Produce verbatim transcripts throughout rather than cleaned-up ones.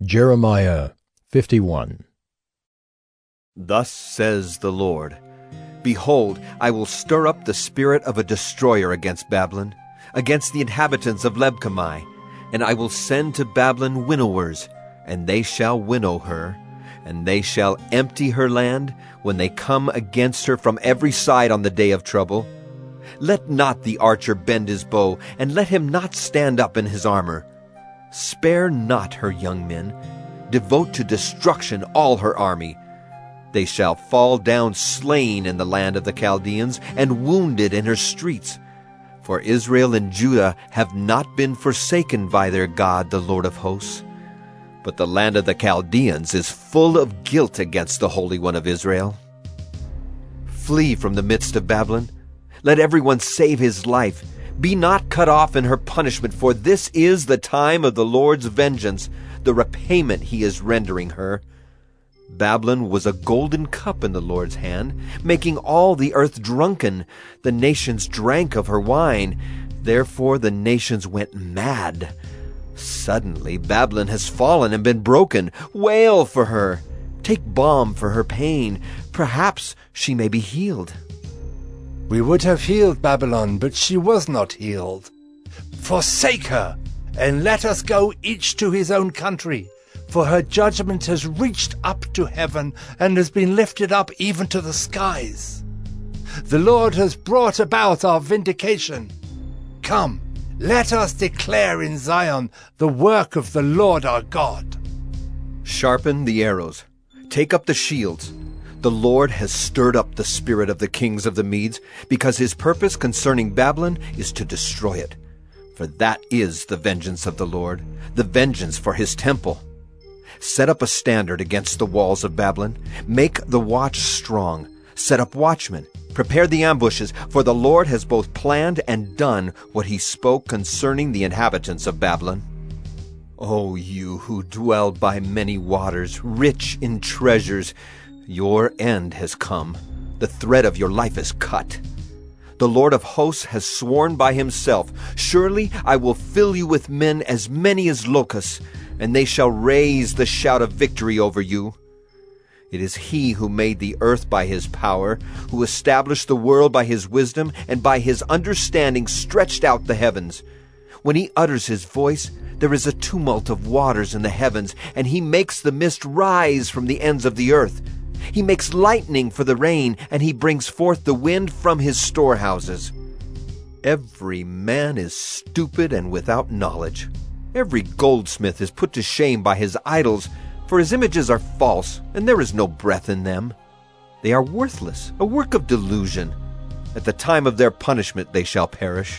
Jeremiah fifty-one. Thus says the Lord, Behold, I will stir up the spirit of a destroyer against Babylon, against the inhabitants of Lebkamai, and I will send to Babylon winnowers, and they shall winnow her, and they shall empty her land when they come against her from every side on the day of trouble. Let not the archer bend his bow, and let him not stand up in his armor. Spare not her young men. Devote to destruction all her army. They shall fall down slain in the land of the Chaldeans, and wounded in her streets. For Israel and Judah have not been forsaken by their God, the Lord of hosts. But the land of the Chaldeans is full of guilt against the Holy One of Israel. Flee from the midst of Babylon. Let everyone save his life. Be not cut off in her punishment, for this is the time of the Lord's vengeance, the repayment he is rendering her. Babylon was a golden cup in the Lord's hand, making all the earth drunken. The nations drank of her wine. Therefore the nations went mad. Suddenly Babylon has fallen and been broken. Wail for her. Take balm for her pain. Perhaps she may be healed. We would have healed Babylon, but she was not healed. Forsake her, and let us go each to his own country, for her judgment has reached up to heaven, and has been lifted up even to the skies. The Lord has brought about our vindication. Come, let us declare in Zion the work of the Lord our God. Sharpen the arrows. Take up the shields. The Lord has stirred up the spirit of the kings of the Medes, because his purpose concerning Babylon is to destroy it. For that is the vengeance of the Lord, the vengeance for his temple. Set up a standard against the walls of Babylon. Make the watch strong. Set up watchmen. Prepare the ambushes, for the Lord has both planned and done what he spoke concerning the inhabitants of Babylon. O you who dwell by many waters, rich in treasures, your end has come. The thread of your life is cut. The Lord of hosts has sworn by himself, Surely I will fill you with men as many as locusts, and they shall raise the shout of victory over you. It is he who made the earth by his power, who established the world by his wisdom, and by his understanding stretched out the heavens. When he utters his voice, there is a tumult of waters in the heavens, and he makes the mist rise from the ends of the earth. He makes lightning for the rain, and he brings forth the wind from his storehouses. Every man is stupid and without knowledge. Every goldsmith is put to shame by his idols, for his images are false, and there is no breath in them. They are worthless, a work of delusion. At the time of their punishment they shall perish.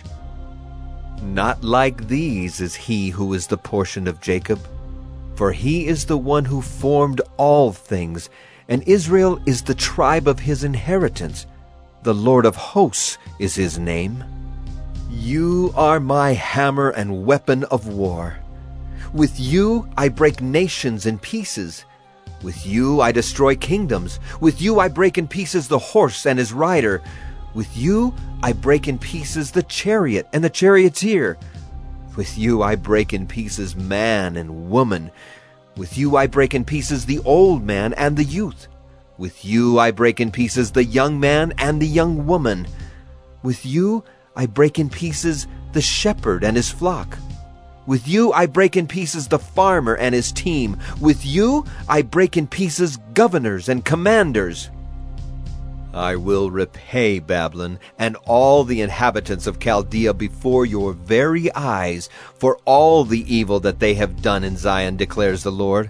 Not like these is he who is the portion of Jacob, for he is the one who formed all things, and Israel is the tribe of his inheritance. The Lord of hosts is his name. You are my hammer and weapon of war. With you I break nations in pieces. With you I destroy kingdoms. With you I break in pieces the horse and his rider. With you I break in pieces the chariot and the charioteer. With you I break in pieces man and woman. With you I break in pieces the old man and the youth. With you I break in pieces the young man and the young woman. With you I break in pieces the shepherd and his flock. With you I break in pieces the farmer and his team. With you I break in pieces governors and commanders. I will repay Babylon and all the inhabitants of Chaldea before your very eyes for all the evil that they have done in Zion, declares the Lord.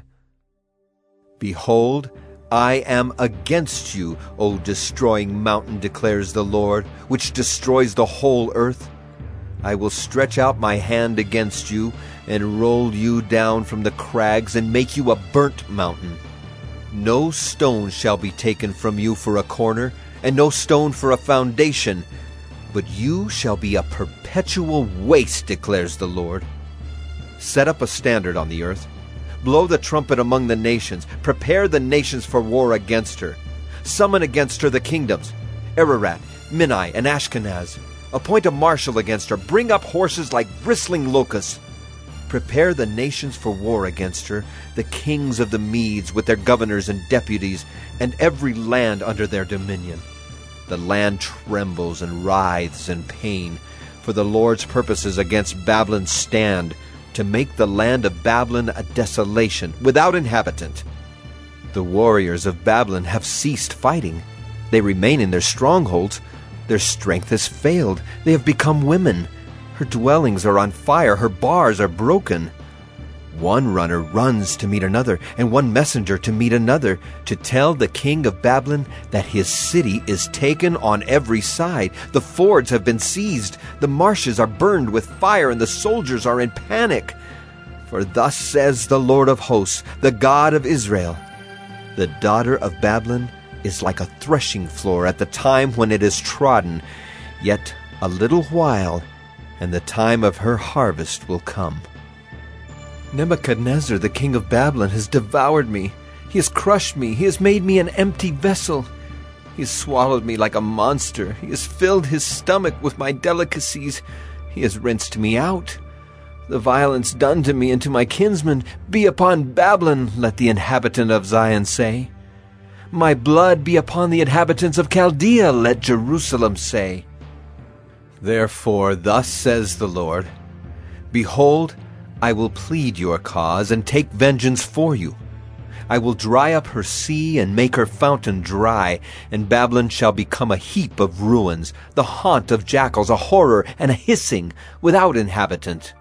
Behold, I am against you, O destroying mountain, declares the Lord, which destroys the whole earth. I will stretch out my hand against you and roll you down from the crags and make you a burnt mountain. No stone shall be taken from you for a corner, and no stone for a foundation, but you shall be a perpetual waste, declares the Lord. Set up a standard on the earth. Blow the trumpet among the nations. Prepare the nations for war against her. Summon against her the kingdoms, Ararat, Minai, and Ashkenaz. Appoint a marshal against her. Bring up horses like bristling locusts. Prepare the nations for war against her, the kings of the Medes with their governors and deputies, and every land under their dominion. The land trembles and writhes in pain, for the Lord's purposes against Babylon stand, to make the land of Babylon a desolation, without inhabitant. The warriors of Babylon have ceased fighting. They remain in their strongholds. Their strength has failed. They have become women. Her dwellings are on fire. Her bars are broken. One runner runs to meet another, and one messenger to meet another, to tell the king of Babylon that his city is taken on every side. The fords have been seized. The marshes are burned with fire, and the soldiers are in panic. For thus says the Lord of hosts, the God of Israel, the daughter of Babylon is like a threshing floor at the time when it is trodden. Yet a little while, and the time of her harvest will come. Nebuchadnezzar, the king of Babylon, has devoured me. He has crushed me. He has made me an empty vessel. He has swallowed me like a monster. He has filled his stomach with my delicacies. He has rinsed me out. The violence done to me and to my kinsmen be upon Babylon, let the inhabitant of Zion say. My blood be upon the inhabitants of Chaldea, let Jerusalem say. Therefore thus says the Lord, Behold, I will plead your cause and take vengeance for you. I will dry up her sea and make her fountain dry, and Babylon shall become a heap of ruins, the haunt of jackals, a horror and a hissing, without inhabitant.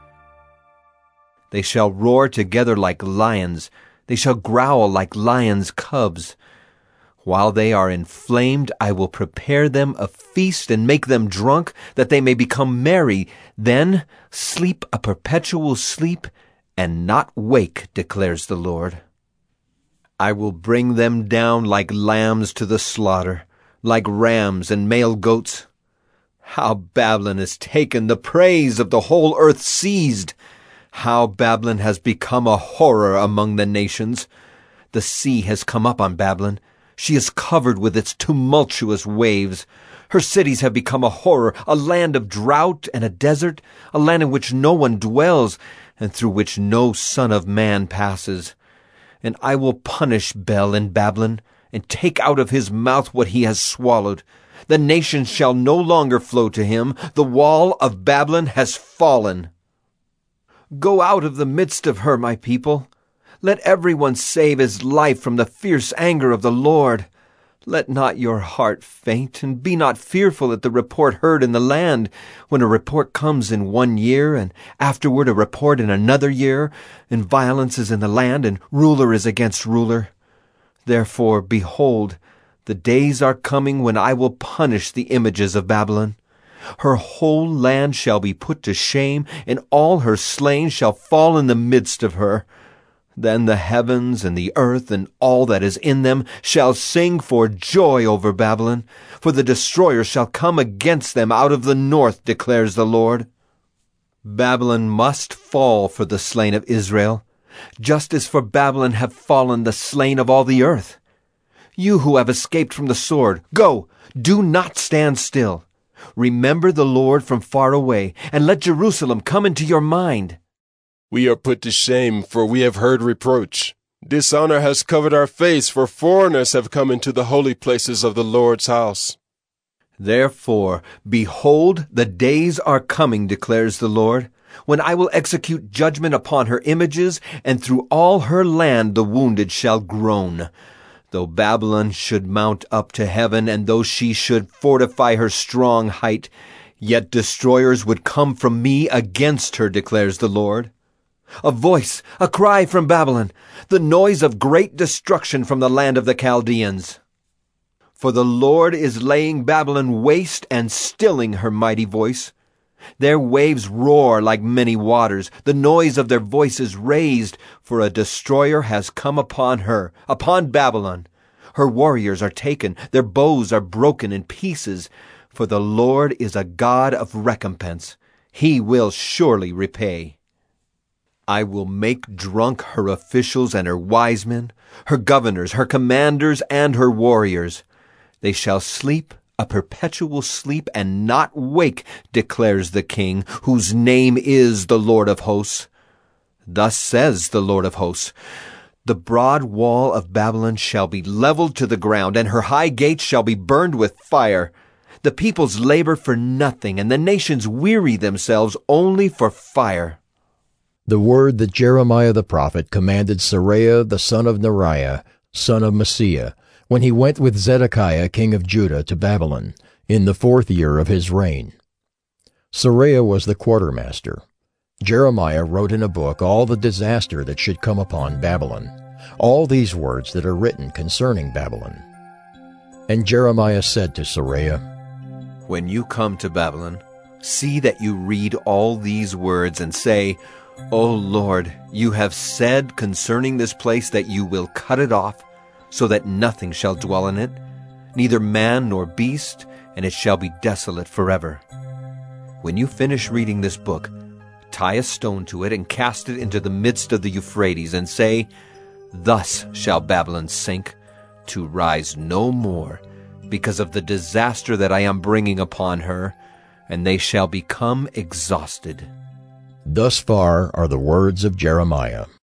They shall roar together like lions, they shall growl like lions' cubs. While they are inflamed, I will prepare them a feast and make them drunk, that they may become merry. Then sleep a perpetual sleep, and not wake, declares the Lord. I will bring them down like lambs to the slaughter, like rams and male goats. How Babylon is taken, the praise of the whole earth seized! How Babylon has become a horror among the nations! The sea has come up on Babylon. She is covered with its tumultuous waves. Her cities have become a horror, a land of drought and a desert, a land in which no one dwells, and through which no son of man passes. And I will punish Bel in Babylon, and take out of his mouth what he has swallowed. The nations shall no longer flow to him. The wall of Babylon has fallen. Go out of the midst of her, my people. Let everyone save his life from the fierce anger of the Lord. Let not your heart faint, and be not fearful at the report heard in the land, when a report comes in one year, and afterward a report in another year, and violence is in the land, and ruler is against ruler. Therefore, behold, the days are coming when I will punish the images of Babylon. Her whole land shall be put to shame, and all her slain shall fall in the midst of her. Then the heavens and the earth and all that is in them shall sing for joy over Babylon, for the destroyer shall come against them out of the north, declares the Lord. Babylon must fall for the slain of Israel, just as for Babylon have fallen the slain of all the earth. You who have escaped from the sword, go, do not stand still. Remember the Lord from far away, and let Jerusalem come into your mind. We are put to shame, for we have heard reproach. Dishonor has covered our face, for foreigners have come into the holy places of the Lord's house. Therefore, behold, the days are coming, declares the Lord, when I will execute judgment upon her images, and through all her land the wounded shall groan. Though Babylon should mount up to heaven, and though she should fortify her strong height, yet destroyers would come from me against her, declares the Lord. A voice, a cry from Babylon, the noise of great destruction from the land of the Chaldeans. For the Lord is laying Babylon waste and stilling her mighty voice. Their waves roar like many waters, the noise of their voices raised, for a destroyer has come upon her, upon Babylon. Her warriors are taken, their bows are broken in pieces, for the Lord is a God of recompense. He will surely repay. I will make drunk her officials and her wise men, her governors, her commanders, and her warriors. They shall sleep a perpetual sleep and not wake, declares the King, whose name is the Lord of hosts. Thus says the Lord of hosts, the broad wall of Babylon shall be leveled to the ground, and her high gates shall be burned with fire. The peoples labor for nothing, and the nations weary themselves only for fire. The word that Jeremiah the prophet commanded Seraiah the son of Neriah, son of Messiah, when he went with Zedekiah king of Judah to Babylon, in the fourth year of his reign. Seraiah was the quartermaster. Jeremiah wrote in a book all the disaster that should come upon Babylon, all these words that are written concerning Babylon. And Jeremiah said to Seraiah, When you come to Babylon, see that you read all these words and say, O Lord, you have said concerning this place that you will cut it off, so that nothing shall dwell in it, neither man nor beast, and it shall be desolate forever. When you finish reading this book, tie a stone to it and cast it into the midst of the Euphrates, and say, Thus shall Babylon sink, to rise no more, because of the disaster that I am bringing upon her, and they shall become exhausted. Thus far are the words of Jeremiah.